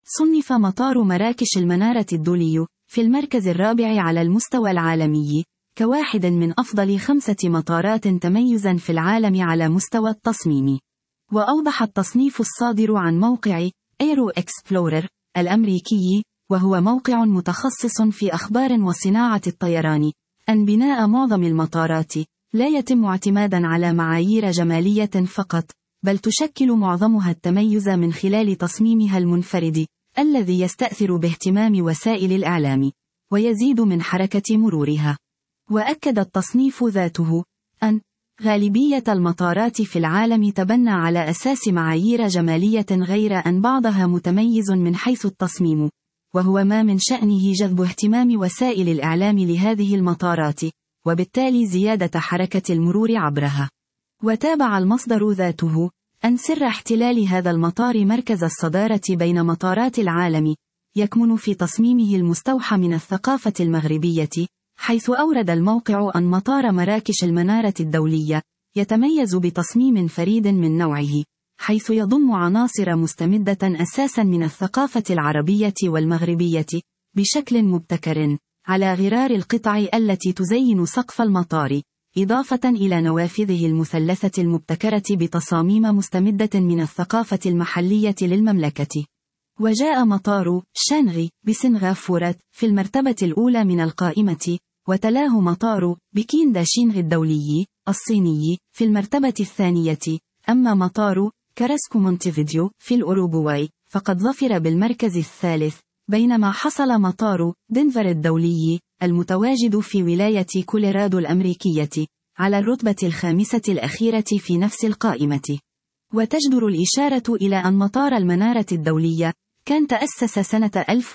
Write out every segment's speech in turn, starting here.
صنف مطار مراكش المنارة الدولي في المركز الرابع على المستوى العالمي، كواحد من أفضل 5 مطارات تميزا في العالم على مستوى التصميم. وأوضح التصنيف الصادر عن موقع ايرو اكسبلورر الأمريكي، وهو موقع متخصص في أخبار وصناعة الطيران، أن بناء معظم المطارات لا يتم اعتمادا على معايير جمالية فقط، بل تشكل معظمها التميز من خلال تصميمها المنفرد، الذي يستأثر باهتمام وسائل الإعلام، ويزيد من حركة مرورها. وأكد التصنيف ذاته أن غالبية المطارات في العالم تبنى على أساس معايير جمالية، غير أن بعضها متميز من حيث التصميم، وهو ما من شأنه جذب اهتمام وسائل الإعلام لهذه المطارات، وبالتالي زيادة حركة المرور عبرها. وتابع المصدر ذاته أن سر احتلال هذا المطار مركز الصدارة بين مطارات العالم يكمن في تصميمه المستوحى من الثقافة المغربية، حيث أورد الموقع أن مطار مراكش المنارة الدولية يتميز بتصميم فريد من نوعه، حيث يضم عناصر مستمدة أساسا من الثقافة العربية والمغربية بشكل مبتكر، على غرار القطع التي تزين سقف المطار، إضافة إلى نوافذه المثلثة المبتكرة بتصاميم مستمدة من الثقافة المحلية للمملكة. وجاء مطار شانغي بسنغافورة في المرتبة الأولى من القائمة، وتلاه مطار بكين داشينغ الدولي الصيني في المرتبة الثانية. أما مطار كاراسكو مونتيفيديو في الأوروغواي فقد ظفر بالمركز الثالث، بينما حصل مطار دنفر الدولي المتواجد في ولاية كولورادو الأمريكية على الرتبة الخامسة الأخيرة في نفس القائمة. وتجدر الإشارة إلى أن مطار المنارة الدولية كان تأسس سنة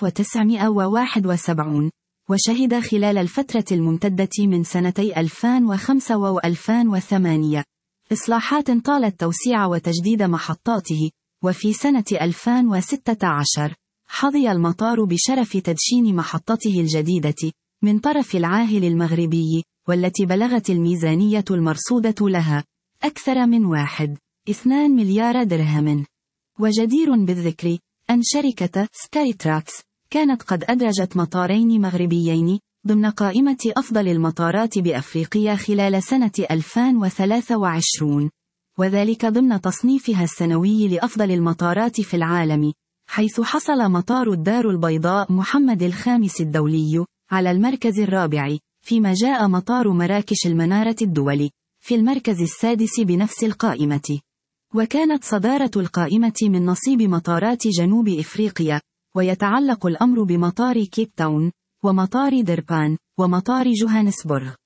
1971، وشهد خلال الفترة الممتدة من سنتي 2005 و2008 إصلاحات طالت توسيع وتجديد محطاته. وفي سنة 2016 حظي المطار بشرف تدشين محطته الجديدة من طرف العاهل المغربي، والتي بلغت الميزانية المرصودة لها أكثر من 1.2 مليار درهم. وجدير بالذكر أن شركة سكايتراكس كانت قد أدرجت مطارين مغربيين ضمن قائمة أفضل المطارات بأفريقيا خلال سنة 2023، وذلك ضمن تصنيفها السنوي لأفضل المطارات في العالم، حيث حصل مطار الدار البيضاء محمد الخامس الدولي على المركز الرابع، فيما جاء مطار مراكش المنارة الدولي في المركز السادس بنفس القائمة. وكانت صدارة القائمة من نصيب مطارات جنوب إفريقيا، ويتعلق الأمر بمطار كيب تاون، ومطار دربان، ومطار جوهانسبورغ.